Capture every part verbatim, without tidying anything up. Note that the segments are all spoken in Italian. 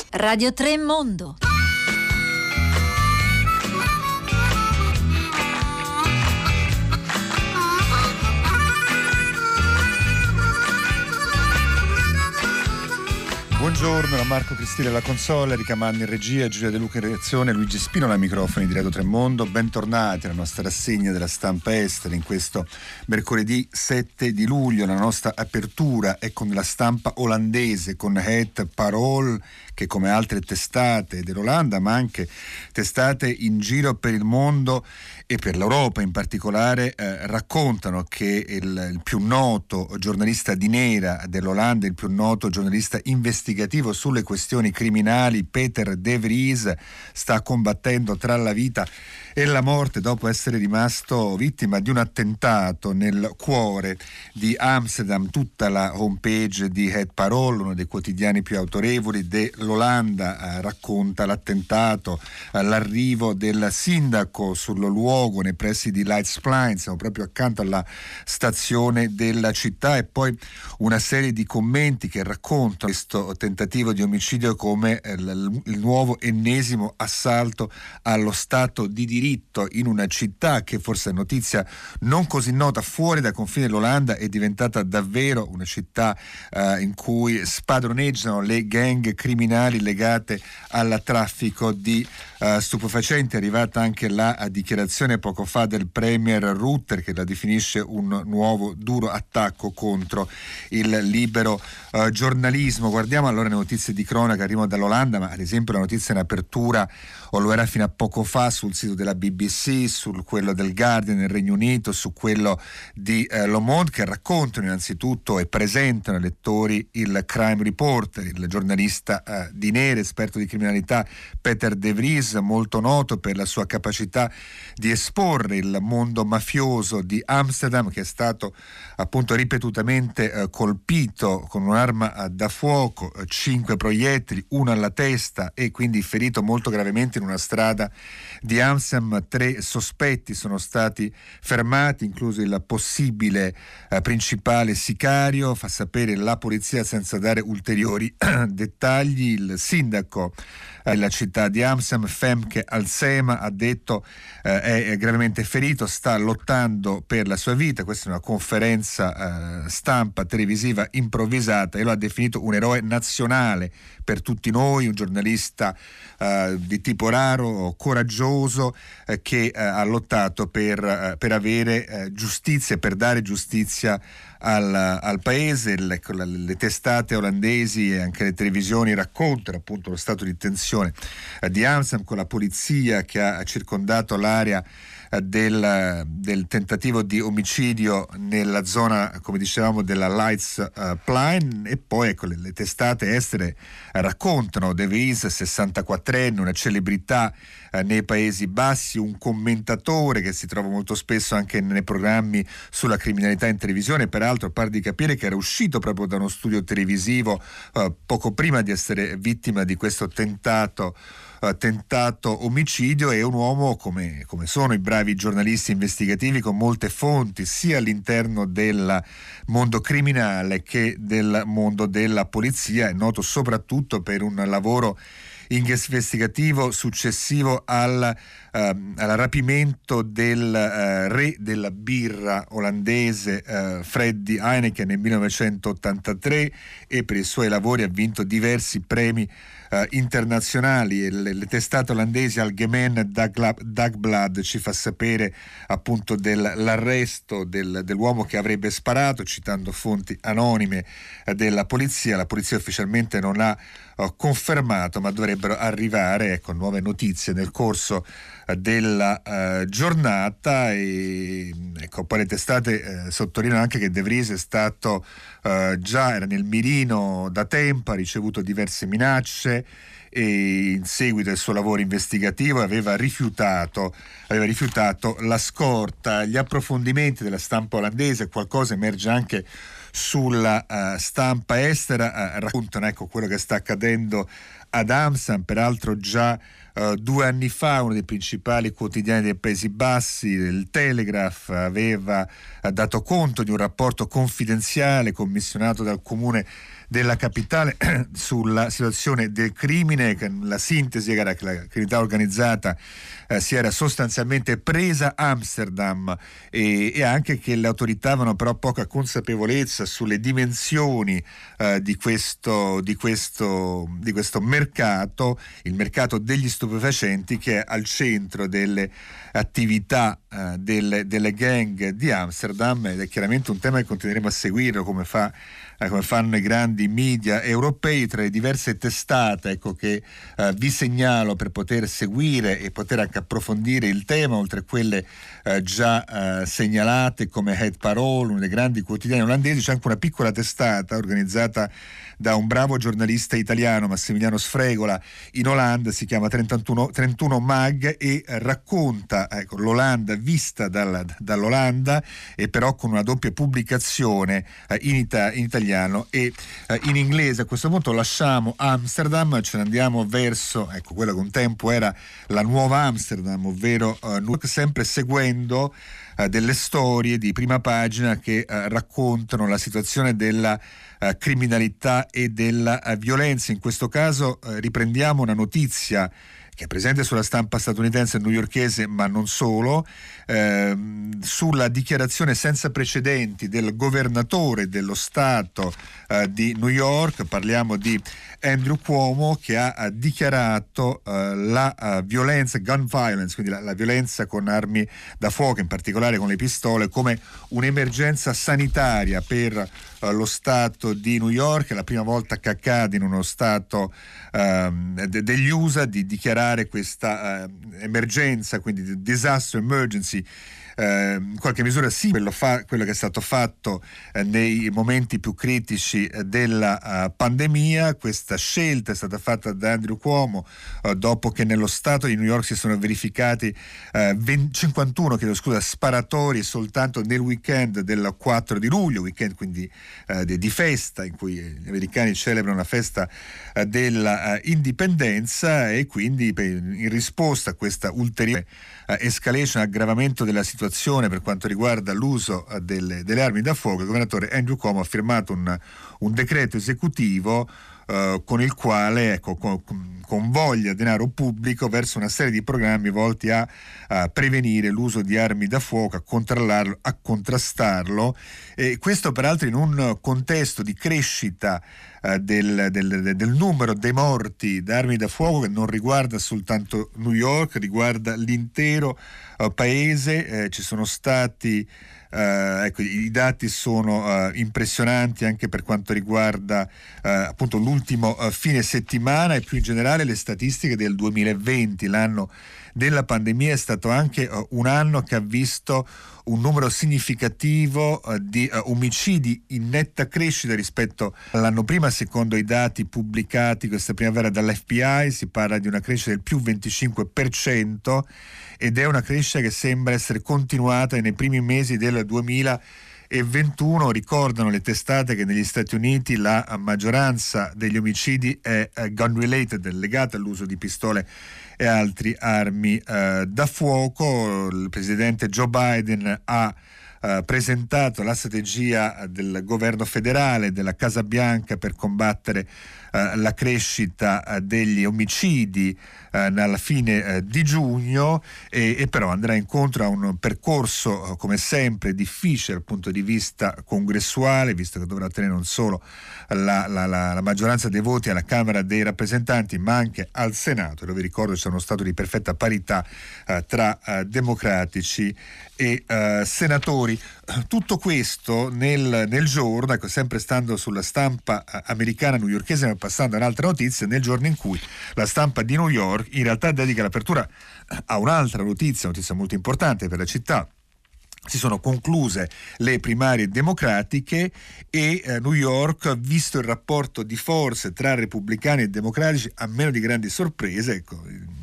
Radio tre Mondo. Buongiorno da Marco Cristilli alla console, Erika Manni in regia, Giulia De Luca in redazione, Luigi Spino ai microfoni di Radio tre Mondo. Bentornati alla nostra rassegna della stampa estera in questo mercoledì sette di luglio. La nostra apertura è con la stampa olandese, con Het Parool, che come altre testate dell'Olanda, ma anche testate in giro per il mondo e per l'Europa in particolare, eh, raccontano che il, il più noto giornalista di nera dell'Olanda, il più noto giornalista investigativo sulle questioni criminali, Peter de Vries, sta combattendo tra la vita e la morte dopo essere rimasto vittima di un attentato nel cuore di Amsterdam. Tutta la homepage di Het Parool, uno dei quotidiani più autorevoli dell'Olanda, eh, racconta l'attentato, eh, l'arrivo del sindaco sul luogo nei pressi di Leidseplein, siamo proprio accanto alla stazione della città, e poi una serie di commenti che raccontano questo tentativo di omicidio come eh, il, il nuovo ennesimo assalto allo Stato di diritto in una città che, forse è notizia non così nota fuori dai confini dell'Olanda, è diventata davvero una città eh, in cui spadroneggiano le gang criminali legate al traffico di eh, stupefacenti. È arrivata anche la dichiarazione poco fa del premier Rutte, che la definisce un nuovo duro attacco contro il libero eh, giornalismo. Guardiamo allora le notizie di cronaca, arrivano dall'Olanda, ma ad esempio la notizia in apertura, o lo era fino a poco fa, sul sito della B B C, su quello del Guardian nel Regno Unito, su quello di eh, Le Monde, che raccontano innanzitutto e presentano ai lettori il crime reporter, il giornalista eh, di nera, esperto di criminalità Peter de Vries, molto noto per la sua capacità di esporre il mondo mafioso di Amsterdam, che è stato appunto ripetutamente eh, colpito con un'arma da fuoco, eh, cinque proiettili, uno alla testa, e quindi ferito molto gravemente in una strada di Amsterdam. Tre sospetti sono stati fermati, incluso il possibile eh, principale sicario, fa sapere la polizia senza dare ulteriori dettagli. Il sindaco della città di Amsterdam, Femke Halsema, ha detto eh, è gravemente ferito, sta lottando per la sua vita. Questa è una conferenza eh, stampa televisiva improvvisata, e lo ha definito un eroe nazionale per tutti noi, un giornalista eh, di tipo raro, coraggioso, eh, che eh, ha lottato per, eh, per avere eh, giustizia, per dare giustizia al, al paese. Le, le testate olandesi e anche le televisioni raccontano appunto lo stato di tensione eh, di Amsterdam, con la polizia che ha circondato l'area Del, del tentativo di omicidio nella zona, come dicevamo, della Leidseplein. E poi ecco, le, le testate estere raccontano De Vries, sessantaquattrenne, una celebrità eh, nei Paesi Bassi, un commentatore che si trova molto spesso anche nei programmi sulla criminalità in televisione. Peraltro pare di capire che era uscito proprio da uno studio televisivo eh, poco prima di essere vittima di questo tentato Uh, tentato omicidio. È un uomo, come, come sono i bravi giornalisti investigativi, con molte fonti sia all'interno del mondo criminale che del mondo della polizia. È noto soprattutto per un lavoro investigativo successivo al, uh, al rapimento del uh, re della birra olandese uh, Freddy Heineken nel millenovecentottantatré, e per i suoi lavori ha vinto diversi premi Uh, internazionali. E le, le testate olandesi Algemeen Dagblad ci fa sapere appunto dell'arresto del, dell'uomo che avrebbe sparato, citando fonti anonime uh, della polizia. La polizia ufficialmente non ha uh, confermato, ma dovrebbero arrivare ecco, nuove notizie nel corso uh, della uh, giornata. E ecco, poi le testate uh, sottolineano anche che De Vries è stato uh, già era nel mirino da tempo, ha ricevuto diverse minacce, e in seguito al suo lavoro investigativo aveva rifiutato, aveva rifiutato la scorta. Gli approfondimenti della stampa olandese, qualcosa emerge anche sulla uh, stampa estera, uh, raccontano ecco quello che sta accadendo ad Amsterdam. Peraltro già Uh, due anni fa uno dei principali quotidiani dei Paesi Bassi, il Telegraph, aveva uh, dato conto di un rapporto confidenziale commissionato dal comune della capitale sulla situazione del crimine. La sintesi era che la criminalità organizzata eh, si era sostanzialmente presa Amsterdam e, e anche che le autorità avevano però poca consapevolezza sulle dimensioni eh, di questo, di questo, di questo mercato, il mercato degli stupefacenti, che è al centro delle attività eh, delle, delle gang di Amsterdam, ed è chiaramente un tema che continueremo a seguire, come fa come fanno i grandi media europei. Tra le diverse testate, ecco, che eh, vi segnalo per poter seguire e poter anche approfondire il tema, oltre a quelle eh, già eh, segnalate come Het Parool, uno dei grandi quotidiani olandesi, c'è anche una piccola testata organizzata da un bravo giornalista italiano, Massimiliano Sfregola, in Olanda, si chiama trentuno, trentuno Mag, e racconta ecco, l'Olanda vista dal, dall'Olanda, e però con una doppia pubblicazione eh, in, ita- in italiano e eh, in inglese. A questo punto lasciamo Amsterdam, ce ne andiamo verso ecco quello che un tempo era la nuova Amsterdam, ovvero eh, New York, sempre seguendo eh, delle storie di prima pagina che eh, raccontano la situazione della eh, criminalità e della eh, violenza. In questo caso eh, riprendiamo una notizia che è presente sulla stampa statunitense e newyorkese, ma non solo, ehm, sulla dichiarazione senza precedenti del governatore dello Stato eh, di New York. Parliamo di Andrew Cuomo, che ha, ha dichiarato eh, la uh, violenza, gun violence, quindi la, la violenza con armi da fuoco, in particolare con le pistole, come un'emergenza sanitaria per uh, lo Stato di New York. È la prima volta che accade in uno Stato uh, de- degli U S A di dichiarare questa uh, emergenza, quindi disaster emergency. Eh, in qualche misura sì, quello, fa, quello che è stato fatto eh, nei momenti più critici eh, della uh, pandemia. Questa scelta è stata fatta da Andrew Cuomo uh, dopo che nello stato di New York si sono verificati uh, venti, cinquantuno chiedo scusa, sparatori soltanto nel weekend del quattro di luglio, weekend quindi uh, di, di festa, in cui gli americani celebrano la festa uh, della uh, indipendenza, e quindi per, in risposta a questa ulteriore uh, escalation, aggravamento della situazione per quanto riguarda l'uso delle, delle armi da fuoco, il governatore Andrew Cuomo ha firmato un, un decreto esecutivo Uh, con il quale ecco, con, convoglia denaro pubblico verso una serie di programmi volti a, a prevenire l'uso di armi da fuoco, a controllarlo, a contrastarlo, e questo peraltro in un contesto di crescita uh, del, del, del numero dei morti da armi da fuoco, che non riguarda soltanto New York, riguarda l'intero uh, paese. Eh, ci sono stati Uh, ecco, i dati sono uh, impressionanti anche per quanto riguarda uh, appunto l'ultimo uh, fine settimana, e più in generale le statistiche del duemilaventi. L'anno della pandemia è stato anche uh, un anno che ha visto un numero significativo uh, di uh, omicidi in netta crescita rispetto all'anno prima. Secondo i dati pubblicati questa primavera dall'F B I si parla di una crescita del più venticinque per cento, ed è una crescita che sembra essere continuata nei primi mesi del duemilaventuno. Ricordano le testate che negli Stati Uniti la maggioranza degli omicidi è gun related, legata all'uso di pistole e altri armi eh, da fuoco. Il presidente Joe Biden ha Uh, presentato la strategia del governo federale, della Casa Bianca, per combattere uh, la crescita uh, degli omicidi uh, alla fine uh, di giugno, e, e però andrà incontro a un percorso uh, come sempre difficile dal punto di vista congressuale, visto che dovrà ottenere non solo la, la, la, la maggioranza dei voti alla Camera dei rappresentanti, ma anche al Senato, dove ricordo c'è uno stato di perfetta parità uh, tra uh, democratici e uh, senatori. Tutto questo nel, nel giorno, ecco, sempre stando sulla stampa americana newyorkese, ma passando a un'altra notizia, nel giorno in cui la stampa di New York in realtà dedica l'apertura a un'altra notizia, notizia molto importante per la città. Si sono concluse le primarie democratiche e eh, New York, visto il rapporto di forze tra repubblicani e democratici, a meno di grandi sorprese, ecco,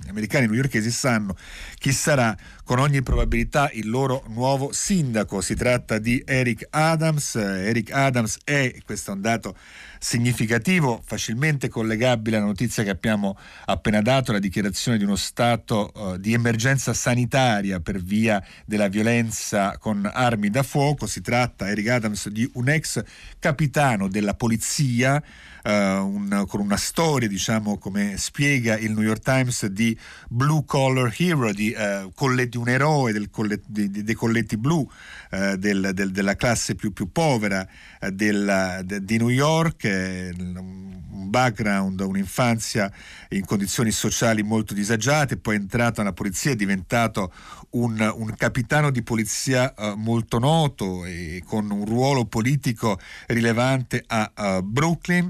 gli americani newyorkesi sanno chi sarà con ogni probabilità il loro nuovo sindaco. Si tratta di Eric Adams. Eric Adams è, questo è un dato significativo, facilmente collegabile alla notizia che abbiamo appena dato, la dichiarazione di uno stato uh, di emergenza sanitaria per via della violenza con armi da fuoco. Si tratta, Eric Adams, di un ex capitano della polizia, uh, un, con una storia, diciamo, come spiega il New York Times, di blue collar hero, di, uh, colle, di un eroe del colle, di, di, dei colletti blu, uh, del, del, della classe più, più povera uh, del, de, di New York. Un background, un'infanzia in condizioni sociali molto disagiate, poi è entrato nella polizia, è diventato un, un capitano di polizia uh, molto noto e con un ruolo politico rilevante a uh, Brooklyn,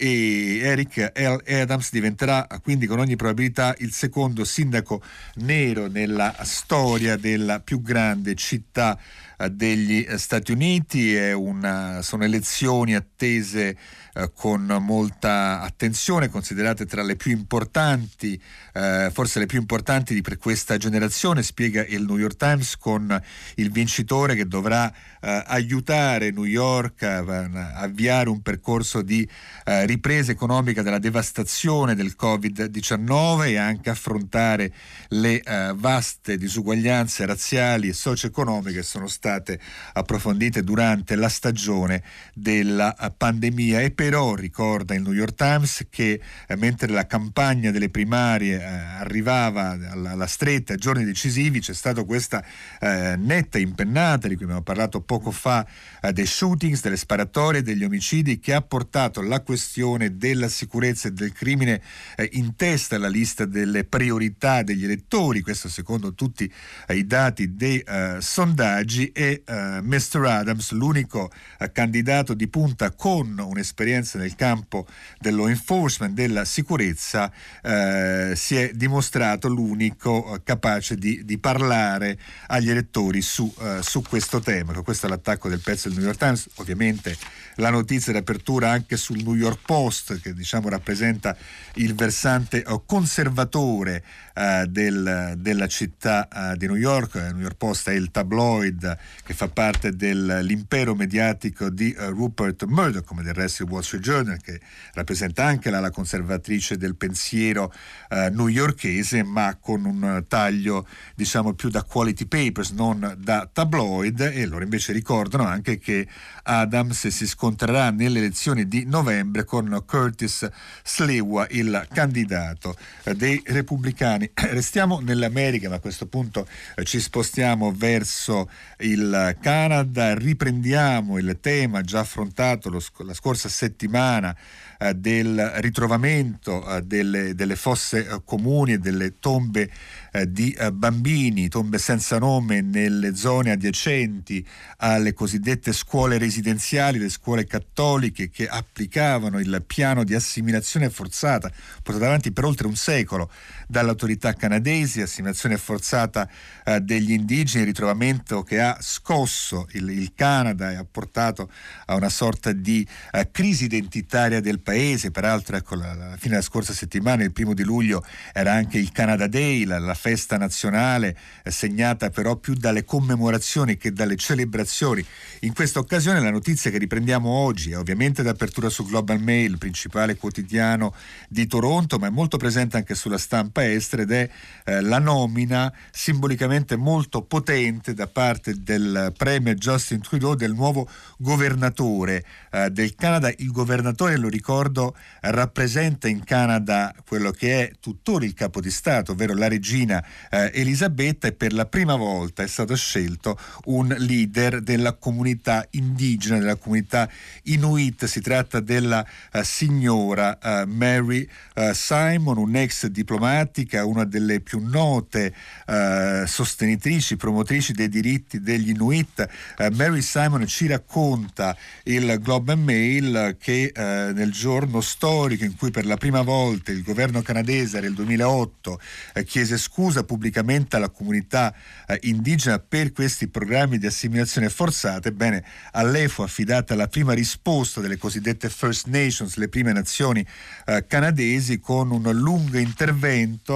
e Eric L. Adams diventerà quindi con ogni probabilità il secondo sindaco nero nella storia della più grande città degli Stati Uniti. È una, sono elezioni attese eh, con molta attenzione, considerate tra le più importanti, eh, forse le più importanti di per questa generazione, spiega il New York Times, con il vincitore che dovrà eh, aiutare New York a, a avviare un percorso di eh, ripresa economica dalla devastazione del covid diciannove e anche affrontare le eh, vaste disuguaglianze razziali e socio-economiche che sono state approfondite durante la stagione della pandemia. E però ricorda il New York Times che eh, mentre la campagna delle primarie eh, arrivava alla, alla stretta, a giorni decisivi, c'è stata questa eh, netta impennata di cui abbiamo parlato poco fa, eh, dei shootings, delle sparatorie, degli omicidi, che ha portato la questione della sicurezza e del crimine eh, in testa alla lista delle priorità degli elettori, questo secondo tutti eh, i dati dei eh, sondaggi. E uh, mister Adams, l'unico uh, candidato di punta con un'esperienza nel campo del law enforcement, della sicurezza, uh, si è dimostrato l'unico uh, capace di, di parlare agli elettori su, uh, su questo tema. Questo è l'attacco del pezzo del New York Times. Ovviamente la notizia d'apertura anche sul New York Post, che diciamo rappresenta il versante uh, conservatore uh, del, della città uh, di New York. Il New York Post è il tabloid che fa parte dell'impero mediatico di uh, Rupert Murdoch, come del resto il Wall Street Journal, che rappresenta anche la, la conservatrice del pensiero uh, newyorkese, ma con un taglio diciamo più da quality papers, non da tabloid. E loro invece ricordano anche che Adams si scontrerà nelle elezioni di novembre con Curtis Sliwa, il candidato uh, dei repubblicani. Restiamo nell'America, ma a questo punto uh, ci spostiamo verso il Canada. Riprendiamo il tema già affrontato lo, la scorsa settimana eh, del ritrovamento eh, delle, delle fosse eh, comuni e delle tombe eh, di eh, bambini, tombe senza nome nelle zone adiacenti alle cosiddette scuole residenziali, le scuole cattoliche che applicavano il piano di assimilazione forzata portato avanti per oltre un secolo dalle autorità canadesi, assimilazione forzata eh, degli indigeni, ritrovamento che ha scosso il, il Canada e ha portato a una sorta di eh, crisi identitaria del paese. Peraltro, ecco, la, la fine della scorsa settimana, il primo di luglio, era anche il Canada Day, la, la festa nazionale, eh, segnata però più dalle commemorazioni che dalle celebrazioni. In questa occasione la notizia che riprendiamo oggi è ovviamente d'apertura su Global Mail, il principale quotidiano di Toronto, ma è molto presente anche sulla stampa estera, ed è eh, la nomina simbolicamente molto potente da parte del premier Justin Trudeau del nuovo governatore eh, del Canada. Il governatore, lo ricordo, rappresenta in Canada quello che è tuttora il capo di Stato, ovvero la regina eh, Elisabetta, e per la prima volta è stato scelto un leader della comunità indigena, della comunità Inuit. Si tratta della eh, signora eh, Mary eh, Simon, un'ex diplomatica, una delle più note eh, sostenitrici, promotrici dei diritti degli Inuit. Eh, Mary Simon ci racconta il Globe and Mail che eh, nel giorno storico in cui per la prima volta il governo canadese, nel duemilaotto, eh, chiese scusa pubblicamente alla comunità eh, indigena per questi programmi di assimilazione forzata, ebbene a lei fu affidata la prima risposta delle cosiddette First Nations, le prime nazioni eh, canadesi, con un lungo intervento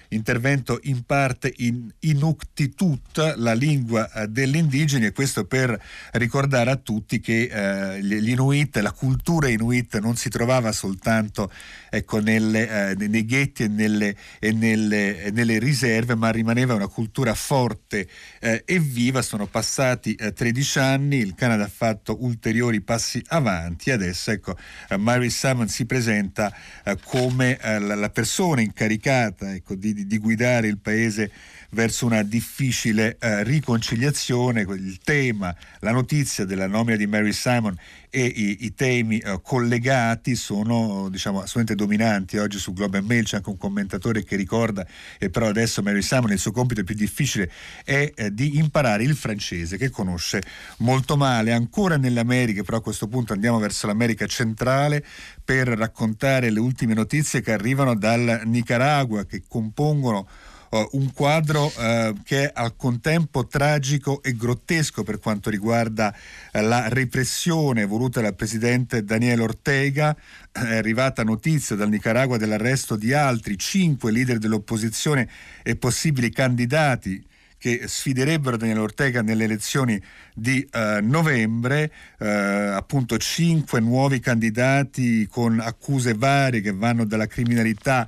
intervento in parte in Inuktitut, la lingua eh, degli indigeni, e questo per ricordare a tutti che eh, gli Inuit, la cultura Inuit non si trovava soltanto ecco, nelle, eh, nei ghetti e nelle, e nelle, e nelle riserve, ma rimaneva una cultura forte eh, e viva. Sono passati eh, tredici anni, il Canada ha fatto ulteriori passi avanti e adesso ecco, eh, Mary Simon si presenta eh, come eh, la, la persona incaricata ecco, di, di, di guidare il paese verso una difficile eh, riconciliazione. Il tema, la notizia della nomina di Mary Simon e i, i temi eh, collegati sono diciamo assolutamente dominanti. Oggi su Globe and Mail c'è anche un commentatore che ricorda e però adesso Mary Simon il suo compito più difficile è eh, di imparare il francese, che conosce molto male. Ancora nelle Americhe, però a questo punto andiamo verso l'America centrale per raccontare le ultime notizie che arrivano dal Nicaragua, che compongono Uh, un quadro uh, che è al contempo tragico e grottesco per quanto riguarda uh, la repressione voluta dal presidente Daniel Ortega. È arrivata notizia dal Nicaragua dell'arresto di altri cinque leader dell'opposizione e possibili candidati che sfiderebbero Daniel Ortega nelle elezioni di uh, novembre, uh, appunto cinque nuovi candidati con accuse varie che vanno dalla criminalità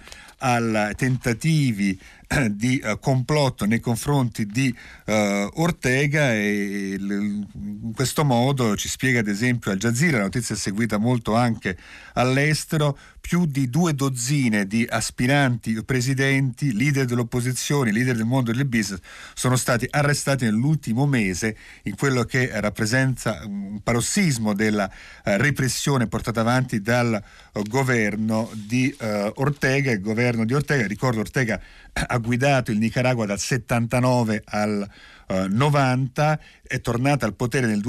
ai tentativi di uh, complotto nei confronti di uh, Ortega, e l- in questo modo ci spiega ad esempio Al Jazeera, la notizia è seguita molto anche all'estero, più di due dozzine di aspiranti presidenti, leader dell'opposizione, leader del mondo del business sono stati arrestati nell'ultimo mese in quello che rappresenta un parossismo della uh, repressione portata avanti dal uh, governo di uh, Ortega. Il governo di Ortega, ricordo, Ortega ha guidato il Nicaragua dal settantanove al uh, novanta, è tornata al potere nel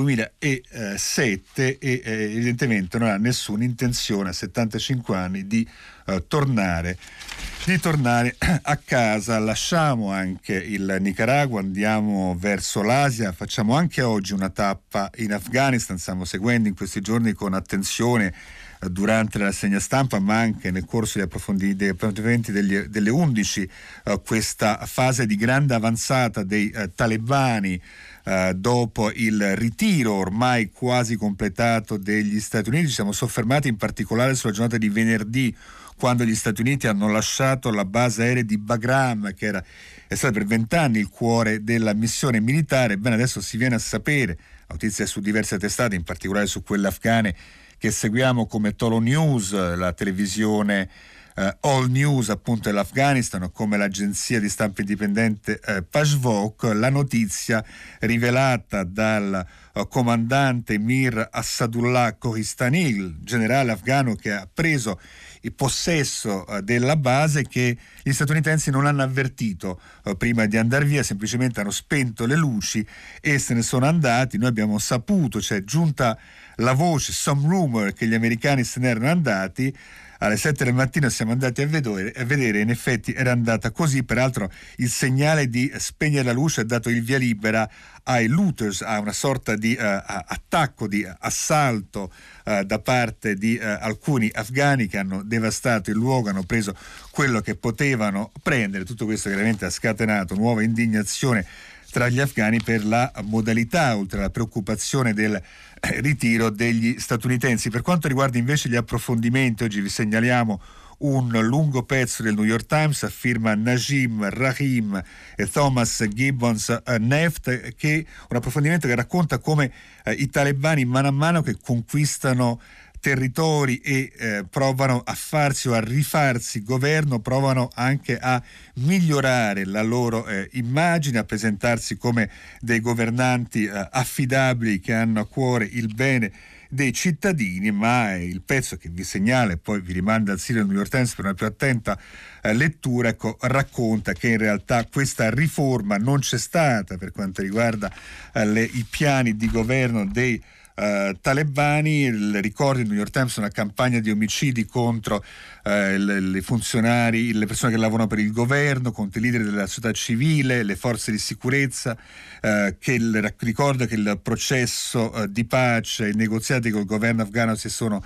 duemilasette e eh, evidentemente non ha nessuna intenzione a settantacinque anni di uh, tornare di tornare a casa. Lasciamo anche il Nicaragua, andiamo verso l'Asia, facciamo anche oggi una tappa in Afghanistan. Stiamo seguendo in questi giorni con attenzione durante la rassegna stampa ma anche nel corso degli approfondimenti degli, delle undici uh, questa fase di grande avanzata dei uh, talebani uh, dopo il ritiro ormai quasi completato degli Stati Uniti. Ci siamo soffermati in particolare sulla giornata di venerdì, quando gli Stati Uniti hanno lasciato la base aerea di Bagram, che era, è stata per vent'anni il cuore della missione militare. Bene, adesso si viene a sapere, notizie su diverse testate, in particolare su quelle afghane che seguiamo come Tolo News, la televisione eh, All News appunto dell'Afghanistan, come l'agenzia di stampa indipendente eh, Pashvok, la notizia rivelata dal eh, comandante Mir Assadullah Kohistani, il generale afghano che ha preso il possesso uh, della base, che gli statunitensi non hanno avvertito uh, prima di andare via, semplicemente hanno spento le luci e se ne sono andati. Noi abbiamo saputo, c'è cioè, giunta la voce, some rumor, che gli americani se ne erano andati. Alle sette del mattino siamo andati a vedere, a vedere, in effetti era andata così. Peraltro il segnale di spegnere la luce ha dato il via libera ai looters, a una sorta di uh, attacco, di assalto uh, da parte di uh, alcuni afghani che hanno devastato il luogo, hanno preso quello che potevano prendere. Tutto questo chiaramente ha scatenato nuova indignazione tra gli afghani per la modalità, oltre alla preoccupazione del ritiro degli statunitensi. Per quanto riguarda invece gli approfondimenti, oggi vi segnaliamo un lungo pezzo del New York Times a firma Najim Rahim e Thomas Gibbons Neft, che un approfondimento che racconta come eh, i talebani mano a mano che conquistano territori e eh, provano a farsi o a rifarsi governo, provano anche a migliorare la loro eh, immagine, a presentarsi come dei governanti eh, affidabili che hanno a cuore il bene dei cittadini. Ma il pezzo che vi segnala e poi vi rimanda al sito del New York Times per una più attenta eh, lettura, ecco, racconta che in realtà questa riforma non c'è stata per quanto riguarda eh, le, i piani di governo dei Uh, talebani. Il, ricordi il New York Times una campagna di omicidi contro uh, le, le funzionari, le persone che lavorano per il governo, contro i leader della società civile, le forze di sicurezza, uh, che il, ricorda che il processo uh, di pace, i negoziati col governo afghano si sono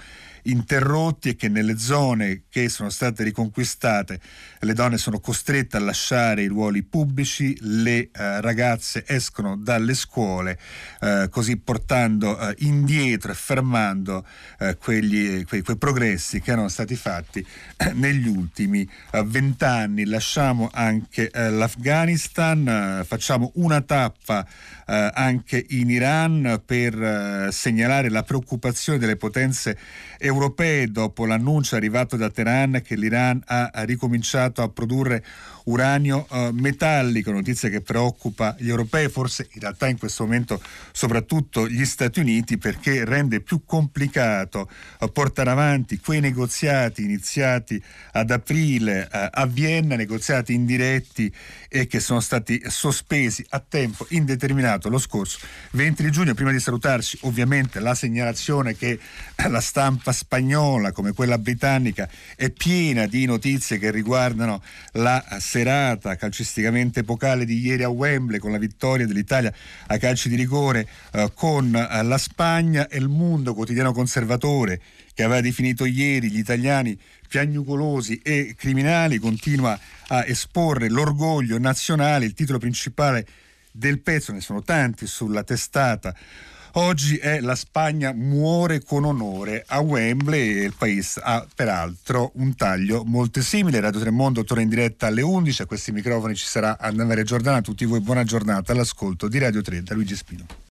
interrotti e che nelle zone che sono state riconquistate le donne sono costrette a lasciare i ruoli pubblici, le eh, ragazze escono dalle scuole, eh, così portando eh, indietro e fermando eh, quegli, quei, quei progressi che erano stati fatti eh, negli ultimi vent'anni. Eh, Lasciamo anche eh, l'Afghanistan, eh, facciamo una tappa eh, anche in Iran per eh, segnalare la preoccupazione delle potenze europee dopo l'annuncio arrivato da Teheran che l'Iran ha ricominciato a produrre uranio eh, metallico, notizia che preoccupa gli europei, forse in realtà in questo momento soprattutto gli Stati Uniti, perché rende più complicato eh, portare avanti quei negoziati iniziati ad aprile eh, a Vienna, negoziati indiretti e che sono stati sospesi a tempo indeterminato lo scorso venti di giugno. Prima di salutarci, ovviamente la segnalazione che la stampa spagnola come quella britannica è piena di notizie che riguardano la serata calcisticamente epocale di ieri a Wembley con la vittoria dell'Italia a calci di rigore eh, con eh, la Spagna, e il Mondo, quotidiano conservatore, che aveva definito ieri gli italiani piagnucolosi e criminali, continua a esporre l'orgoglio nazionale. Il titolo principale del pezzo, ne sono tanti sulla testata oggi, è: la Spagna muore con onore a Wembley, e il Paese ha peraltro un taglio molto simile. Radio Tremondo torna in diretta alle undici, a questi microfoni ci sarà Anna Maria Giordana. A tutti voi buona giornata all'ascolto di Radio tre da Luigi Spino.